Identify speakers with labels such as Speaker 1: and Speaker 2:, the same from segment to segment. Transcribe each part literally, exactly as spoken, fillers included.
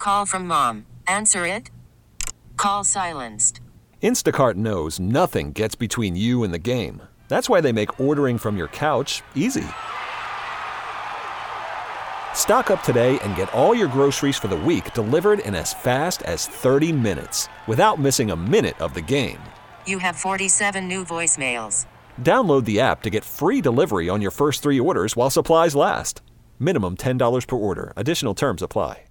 Speaker 1: Call from mom. Answer it. Call silenced.
Speaker 2: Instacart knows nothing gets between you and the game. That's why they make ordering from your couch easy. Stock up today and get all your groceries for the week delivered in as fast as thirty minutes without missing a minute of the game.
Speaker 1: You have forty-seven new voicemails.
Speaker 2: Download the app to get free delivery on your first three orders while supplies last. Minimum ten dollars per order. Additional terms apply.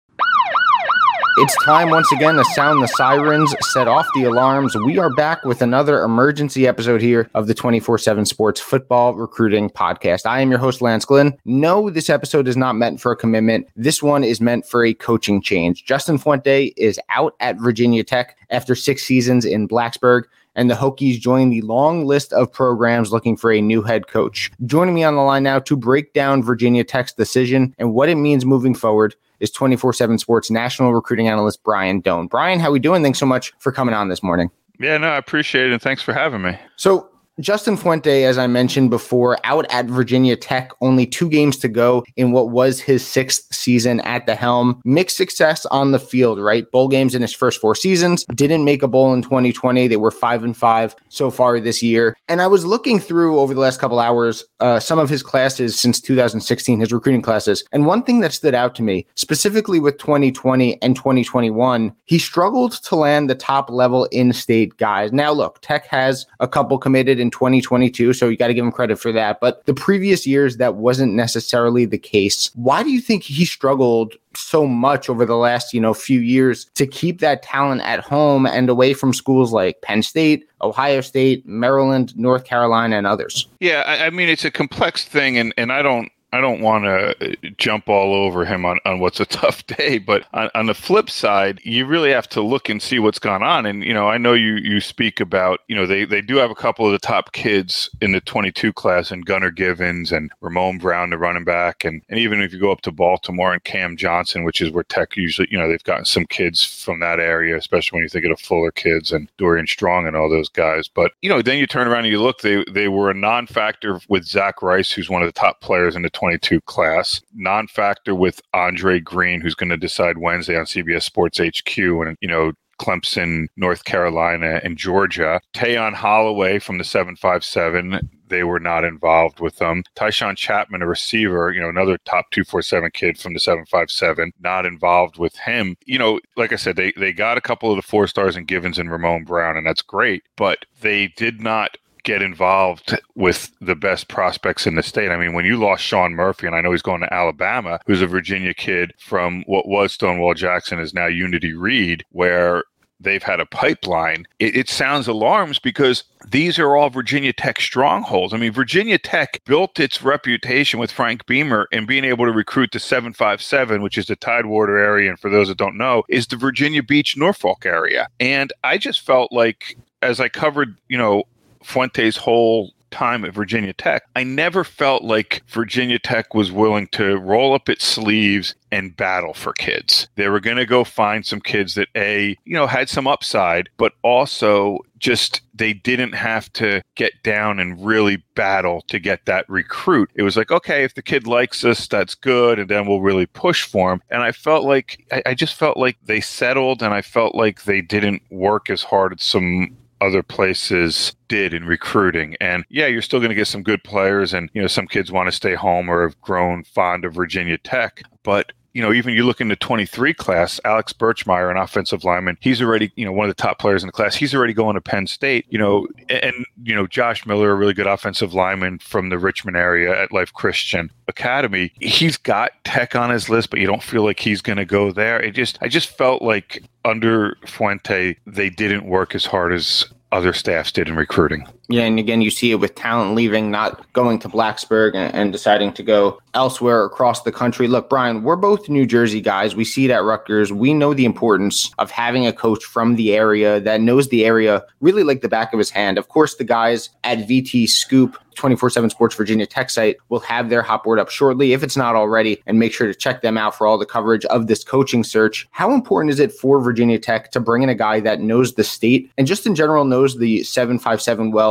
Speaker 3: It's time once again to sound the sirens, set off the alarms. We are back with another emergency episode here of the twenty-four seven Sports Football Recruiting Podcast. I am your host, Lance Glynn. No, this episode is not meant for a commitment. This one is meant for a coaching change. Justin Fuente is out at Virginia Tech after six seasons in Blacksburg, and the Hokies join the long list of programs looking for a new head coach. Joining me on the line now to break down Virginia Tech's decision and what it means moving forward is twenty-four seven Sports national recruiting analyst Brian Doan. Brian, how are we doing? Thanks so much for coming on this morning.
Speaker 4: Yeah, no, I appreciate it, and thanks for having me.
Speaker 3: So, Justin Fuente, as I mentioned before, out at Virginia Tech, only two games to go in what was his sixth season at the helm. Mixed success on the field, right? Bowl games in his first four seasons. Didn't make a bowl in twenty twenty. They were five and five so far this year. And I was looking through over the last couple hours uh, some of his classes since two thousand sixteen, his recruiting classes. And one thing that stood out to me, specifically with twenty twenty and twenty twenty-one, he struggled to land the top level in-state guys. Now, look, Tech has a couple committed in twenty twenty-two, so you got to give him credit for that. But the previous years, that wasn't necessarily the case. Why do you think he struggled so much over the last, you know, few years to keep that talent at home and away from schools like Penn State, Ohio State, Maryland, North Carolina, and others?
Speaker 4: Yeah, I, I mean, it's a complex thing, and, and I don't I don't want to jump all over him on, on what's a tough day, but on, on the flip side, you really have to look and see what's gone on. And, you know, I know you you speak about, you know, they, they do have a couple of the top kids in the twenty-two class, and Gunnar Givens and Ramon Brown, the running back. And, and even if you go up to Baltimore and Cam Johnson, which is where Tech usually, you know, they've gotten some kids from that area, especially when you think of the Fuller kids and Dorian Strong and all those guys. But, you know, then you turn around and you look, they, they were a non-factor with Zach Rice, who's one of the top players in the twenty-two class, non-factor with Andre Green, who's going to decide Wednesday on C B S Sports H Q, and, you know, Clemson, North Carolina, and Georgia. Tayon Holloway from the seven five seven, they were not involved with them. Tyshawn Chapman, a receiver, you know, another top two forty-seven kid from the seven five seven, not involved with him. You know, like I said, they, they got a couple of the four stars in Givens and Ramon Brown, and that's great, but they did not get involved with the best prospects in the state. I mean, when you lost Sean Murphy, and I know he's going to Alabama, who's a Virginia kid from what was Stonewall Jackson, is now Unity Reed, where they've had a pipeline, it, it sounds alarms because these are all Virginia Tech strongholds. I mean, Virginia Tech built its reputation with Frank Beamer and being able to recruit the seven five seven, which is the Tidewater area, and for those that don't know, is the Virginia Beach, Norfolk area. And I just felt like, as I covered, you know, Fuente's whole time at Virginia Tech, I never felt like Virginia Tech was willing to roll up its sleeves and battle for kids. They were going to go find some kids that, A, you know, had some upside, but also just they didn't have to get down and really battle to get that recruit. It was like, okay, if the kid likes us, that's good, and then we'll really push for him. And I felt like, I, I just felt like they settled, and I felt like they didn't work as hard as some other places did in recruiting. And yeah, you're still going to get some good players, and, you know, some kids want to stay home or have grown fond of Virginia Tech. But, you know, even you look in the twenty-three class, Alex Birchmeyer, an offensive lineman, he's already, you know, one of the top players in the class. He's already going to Penn State, you know, and, you know, Josh Miller, a really good offensive lineman from the Richmond area at Life Christian Academy. He's got Tech on his list, but you don't feel like he's going to go there. It just, I just felt like under Fuente, they didn't work as hard as other staffs did in recruiting.
Speaker 3: Yeah, and again, you see it with talent leaving, not going to Blacksburg and, and deciding to go elsewhere across the country. Look, Brian, we're both New Jersey guys. We see it at Rutgers. We know the importance of having a coach from the area that knows the area really like the back of his hand. Of course, the guys at V T Scoop, twenty-four seven Sports Virginia Tech site, will have their hot board up shortly, if it's not already, and make sure to check them out for all the coverage of this coaching search. How important is it for Virginia Tech to bring in a guy that knows the state and just in general knows the seven five seven well,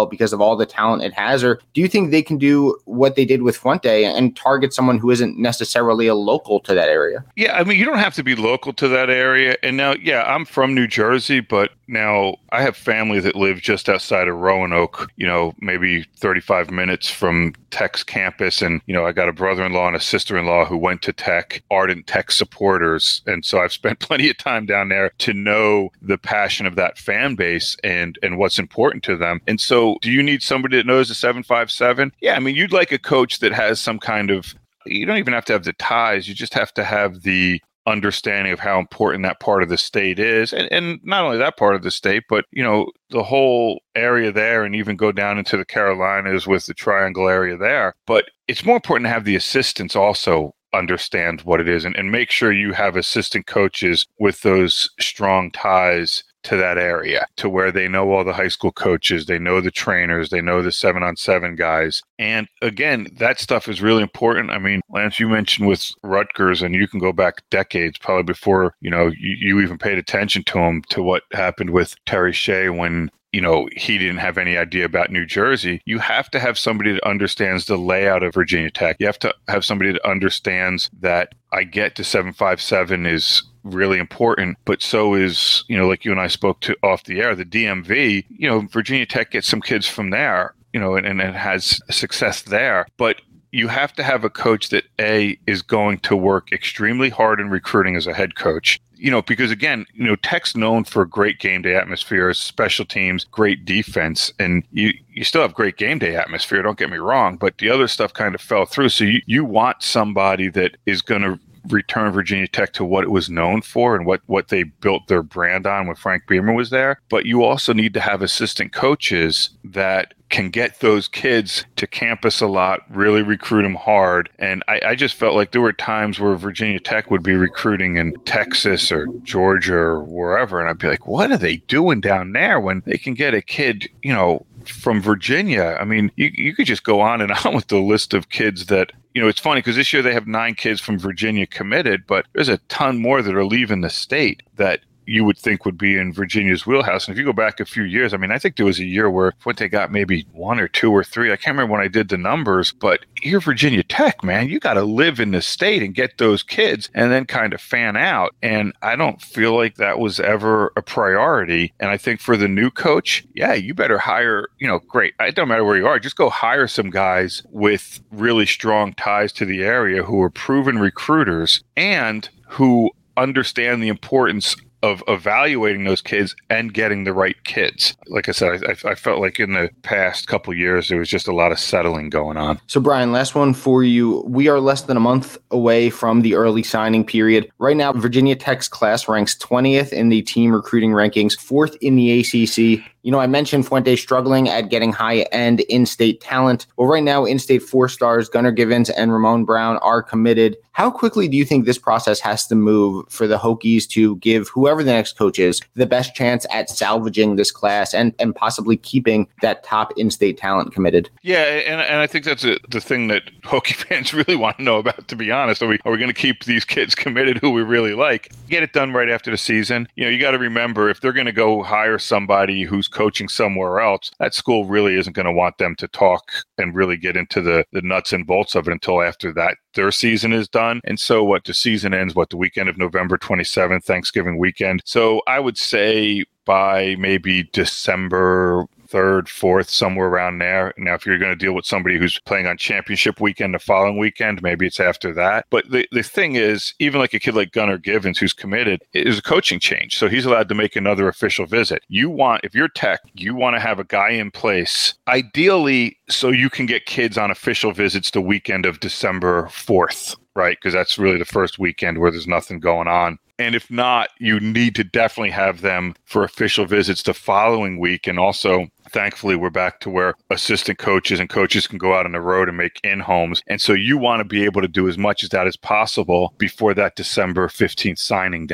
Speaker 3: because of all the talent it has? Or do you think they can do what they did with Fuente and target someone who isn't necessarily a local to that area?
Speaker 4: Yeah, I mean, you don't have to be local to that area. And now, yeah, I'm from New Jersey, but now I have family that live just outside of Roanoke, you know, maybe thirty-five minutes from Tech's campus. And, you know, I got a brother-in-law and a sister-in-law who went to Tech, ardent Tech supporters. And so I've spent plenty of time down there to know the passion of that fan base and, and what's important to them. And so do you need somebody that knows the seven five seven? Yeah, I mean, you'd like a coach that has some kind of, you don't even have to have the ties. You just have to have the understanding of how important that part of the state is. And, and not only that part of the state, but, you know, the whole area there, and even go down into the Carolinas with the triangle area there. But it's more important to have the assistants also understand what it is and, and make sure you have assistant coaches with those strong ties to that area, to where they know all the high school coaches, they know the trainers, they know the seven on seven guys. And again, that stuff is really important. I mean, Lance, you mentioned with Rutgers, and you can go back decades, probably before, you know, you, you even paid attention to him, to what happened with Terry Shea when, you know, he didn't have any idea about New Jersey. You have to have somebody that understands the layout of Virginia Tech. You have to have somebody that understands that I get to seven five seven is really important, but so is, you know, like you and I spoke to off the air, the D M V, you know, Virginia Tech gets some kids from there, you know, and, and it has success there. But you have to have a coach that, A, is going to work extremely hard in recruiting as a head coach. You know, because again, you know, Tech's known for great game day atmosphere, special teams, great defense, and you, you still have great game day atmosphere, don't get me wrong, but the other stuff kind of fell through. So you, you want somebody that is going to return Virginia Tech to what it was known for and what, what they built their brand on when Frank Beamer was there. But you also need to have assistant coaches that can get those kids to campus a lot, really recruit them hard. And I, I just felt like there were times where Virginia Tech would be recruiting in Texas or Georgia or wherever. And I'd be like, what are they doing down there when they can get a kid, you know, from Virginia? I mean, you, you could just go on and on with the list of kids that, you know, it's funny because this year they have nine kids from Virginia committed, but there's a ton more that are leaving the state that you would think would be in Virginia's wheelhouse. And if you go back a few years, I mean, I think there was a year where Fuente got maybe one or two or three. I can't remember when I did the numbers, but you're Virginia Tech, man. You got to live in the state and get those kids and then kind of fan out. And I don't feel like that was ever a priority. And I think for the new coach, yeah, you better hire, you know, great. It don't matter where you are. Just go hire some guys with really strong ties to the area who are proven recruiters and who understand the importance of evaluating those kids and getting the right kids. Like I said, I, I felt like in the past couple of years, there was just a lot of settling going on.
Speaker 3: So Brian, last one for you. We are less than a month away from the early signing period. Right now, Virginia Tech's class ranks twentieth in the team recruiting rankings, fourth in the A C C. You know, I mentioned Fuente struggling at getting high-end in-state talent. Well, right now, in-state four stars Gunnar Givens and Ramon Brown are committed. How quickly do you think this process has to move for the Hokies to give whoever the next coach is the best chance at salvaging this class and, and possibly keeping that top in-state talent committed?
Speaker 4: Yeah, and, and I think that's a, the thing that Hokie fans really want to know about, to be honest. Are we, are we going to keep these kids committed who we really like? Get it done right after the season. You know, you got to remember, if they're going to go hire somebody who's coaching somewhere else, that school really isn't going to want them to talk and really get into the, the nuts and bolts of it until after that their season is done. And so what the season ends, what, the weekend of November twenty-seventh, Thanksgiving weekend. So I would say by maybe December third, fourth, somewhere around there. Now, if you're going to deal with somebody who's playing on championship weekend the following weekend, maybe it's after that. But the, the thing is, even like a kid like Gunnar Givens, who's committed, is a coaching change. So he's allowed to make another official visit. You want, if you're Tech, you want to have a guy in place, ideally, so you can get kids on official visits the weekend of December fourth, right? Because that's really the first weekend where there's nothing going on. And if not, you need to definitely have them for official visits the following week. And also, thankfully, we're back to where assistant coaches and coaches can go out on the road and make in-homes. And so you want to be able to do as much as that as possible before that December fifteenth signing day.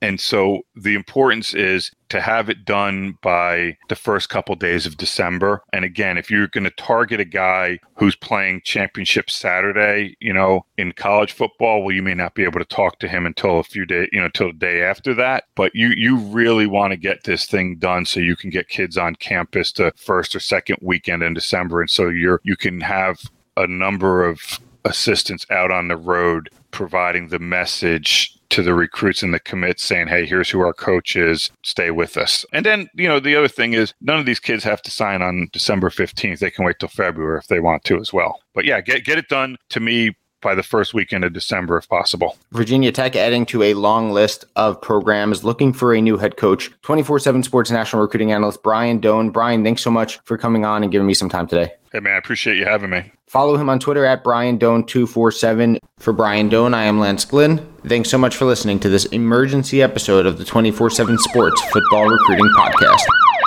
Speaker 4: And so the importance is to have it done by the first couple days of December. And again, if you're going to target a guy who's playing championship Saturday, you know, in college football, well, you may not be able to talk to him until a few days, you know, until the day after that. But you you really want to get this thing done so you can get kids on campus the first or second weekend in December. And so you're you can have a number of assistants out on the road providing the message to the recruits and the commits saying, hey, here's who our coach is, stay with us. And then, you know, the other thing is none of these kids have to sign on December fifteenth. They can wait till February if they want to as well. But yeah, get get it done to me by the first weekend of December if possible.
Speaker 3: Virginia Tech adding to a long list of programs looking for a new head coach. twenty-four seven Sports national recruiting analyst Brian Doan. Brian, thanks so much for coming on and giving me some time today.
Speaker 4: Hey, man, I appreciate you having me.
Speaker 3: Follow him on Twitter at Brian Doan two four seven. For Brian Doan, I am Lance Glynn. Thanks so much for listening to this emergency episode of the twenty-four seven Sports Football Recruiting Podcast.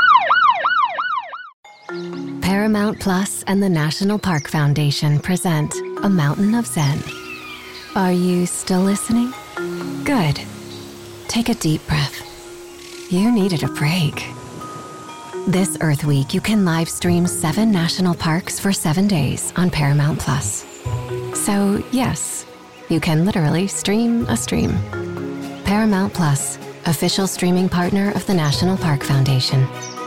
Speaker 5: Paramount Plus and the National Park Foundation present A Mountain of Zen. Are you still listening? Good. Take a deep breath. You needed a break. This Earth Week, you can live stream seven national parks for seven days on Paramount Plus. So, yes, you can literally stream a stream. Paramount Plus, official streaming partner of the National Park Foundation.